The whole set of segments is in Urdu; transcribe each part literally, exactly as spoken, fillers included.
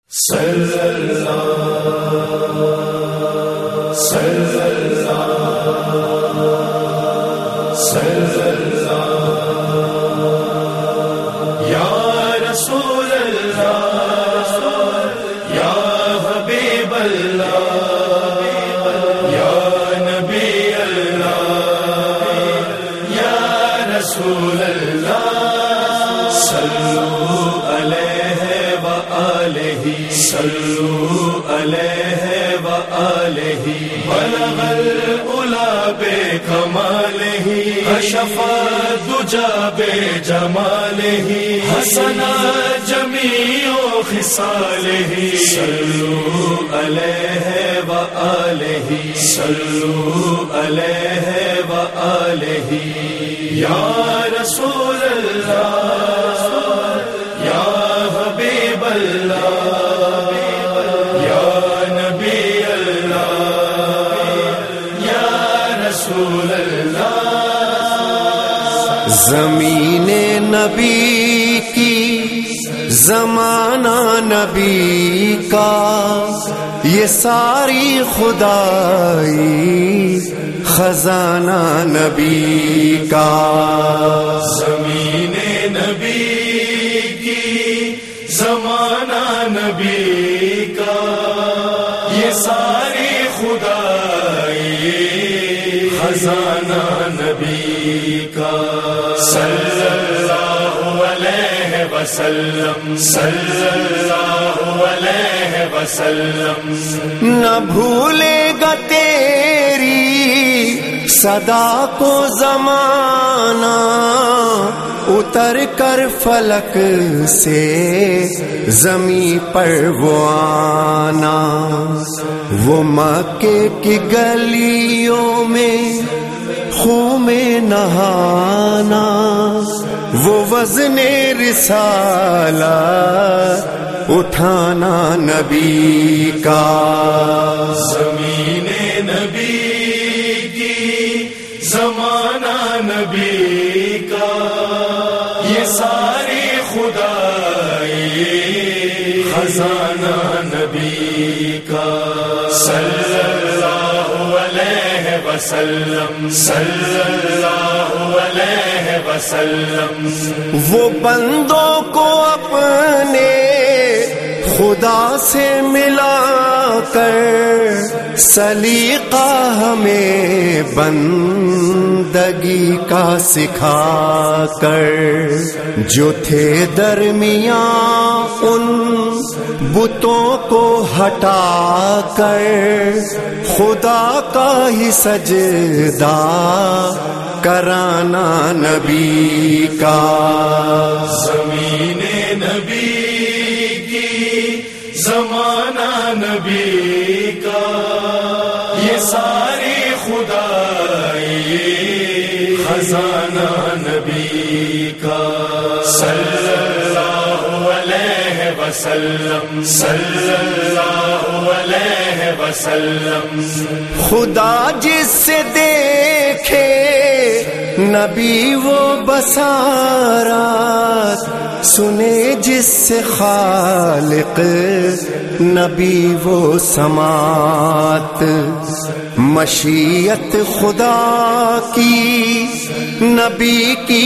صلی اللہ صلی اللہ صلی اللہ یا رسول اللہ یا حبیب اللہ یا نبی اللہ یا رسول اللہ صلو علیہ وآلہ صلو علیہ وآلہ بلغ العلا بکمالہ کشف الدجی بجمالہ حسن جمیع خصالہ صلو علیہ وآلہ صلو علیہ وآلہ یا رسول اللہ یا حبیب اللہ یا نبی اللہ یا رسول اللہ زمین نبی کی زمانہ نبی کا یہ ساری خدائی خزانہ نبی کا زمین نبی کی زمانہ نبی کا یہ ساری خدائی خزانہ نبی کا صلی اللہ علیہ وسلم صلی اللہ علیہ وسلم نہ بھولے گا تیری صدا کو زمانہ اتر کر فلک سے زمیں پر وہ آنا وہ مکے کی گلیوں میں خون میں نہانا وہ وزن رسالت اٹھانا نبی کا زمین نبی کی زمانہ نبی کا یہ ساری خدائی خزانہ نبی کا صلی اللہ علیہ وسلم صلی اللہ علیہ وسلم وہ بندوں کو اپنے خدا سے ملا کر سلیقہ ہمیں بندگی کا سکھا کر جو تھے درمیان ان بتوں کو ہٹا کر خدا کا ہی سجدہ کرانا نبی کا زمین نبی کی زمانہ نبی کا یہ ساری خدائی خزانہ نبی کا صلی اللہ علیہ وسلم صلی اللہ علیہ وسلم خدا جس سے دیکھے نبی وہ بصارت سنے جس سے خالق نبی وہ سماعت مشیت خدا کی نبی کی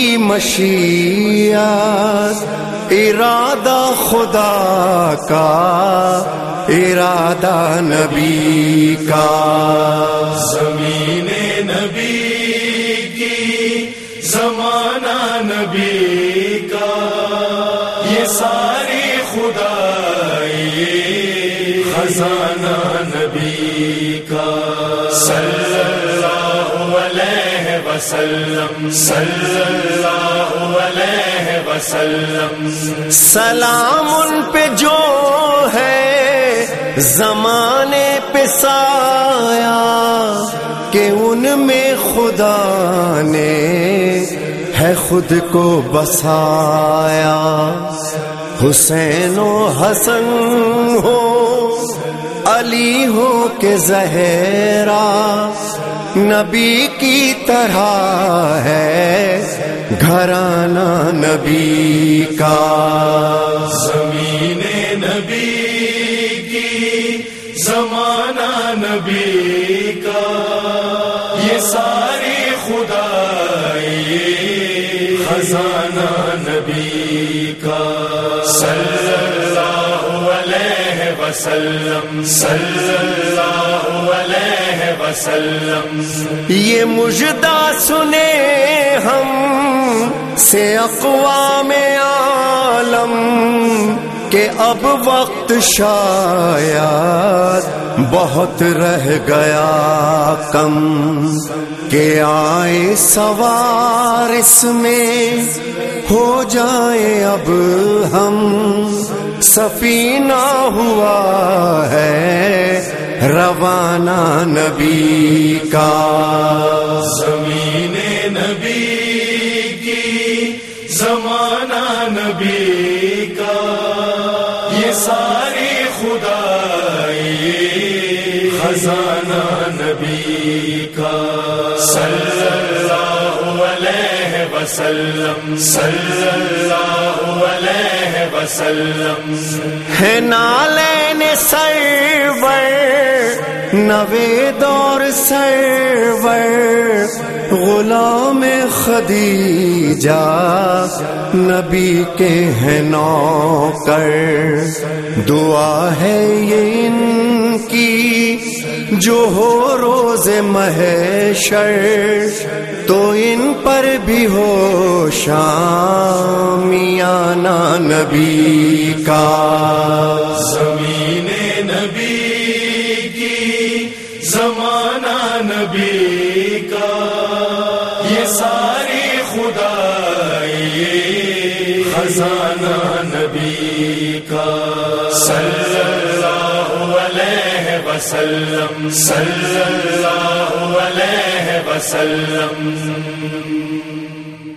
مشیت ارادہ خدا کا ارادہ نبی کا زمین نبی کی زمانہ نبی کا یہ ساری خدائی خزانہ نبی کا صلی اللہ علیہ وسلم صلی اللہ علیہ وسلم سلام ان پہ جو ہے زمانے پہ سایہ کہ ان میں خدا نے ہے خود کو بسایا حسین و حسن ہو علی ہو کہ زہرا نبی کی طرح ہے گھرانہ نبی کا. زمین نبی زمانہ نبی کا، یہ ساری خدائی خزانہ نبی کا، صلی اللہ علیہ وسلم، صلی اللہ علیہ وسلم۔ یہ مژدہ سنے ہم سے اقوام عالم کہ اب وقت شاید بہت رہ گیا کم، کہ آئے سوار اس میں ہو جائیں اب ہم، سفینہ ہوا ہے روانہ نبی کا، زمین نبی کی زمانہ نبی کا، یہ ساری خدائی خزانہ نبی کا، صلی اللہ علیہ وسلم، صلی اللہ علیہ وسلم۔ ہے نالین سرور نوید اور سرور، غلام خدیجہ نبی کے ہیں نوکر، دعا ہے یہ ان کی جو ہو روز محشر، تو ان پر بھی ہو شامیانہ نبی کا، زمین نبی کی زمانہ نبی کا، یہ ساری خدائی خزانہ نبی کا، صلی اللہ علیہ وسلم، صلی اللہ علیہ وسلم۔